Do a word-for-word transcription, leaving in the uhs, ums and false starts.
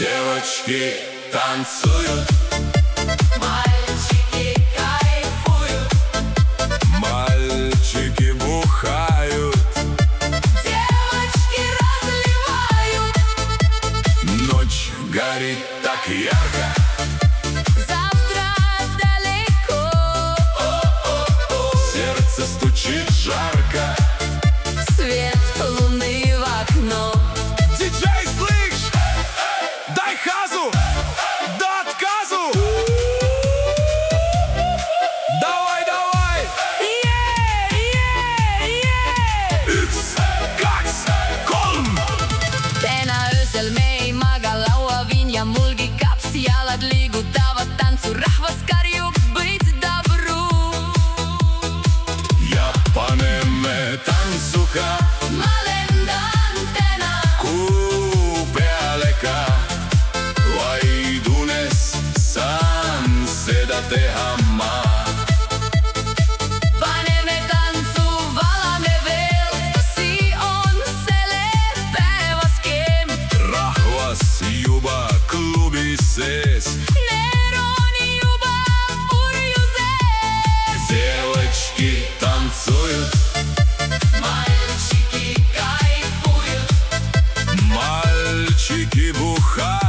Девочки танцуют, мальчики кайфуют, мальчики бухают, девочки разливают. ночь горит так ярко, Завтра далеко, сердце стучит жарко. свет луны в окно. Диджей, слышь, дай газу до отказу. Давай, давай. Yksi, kaksi, kolm. Tänä öösel me ei maga lauavin ja mulgi kapsi jalad liigutavad tantsu. Rahvas karjub быть добру. Ja paneme tantsuga Ma lendan täna, kuu peale ka. Vaid unes saan seda teha ma. paneme tantsu, valame veel. Tõsi on selle päeva skeem. Rahvas juba klubis sees, Neeroni juba purju sees. девочки танцуют, Mальчики кайфуют, мальчики бухают.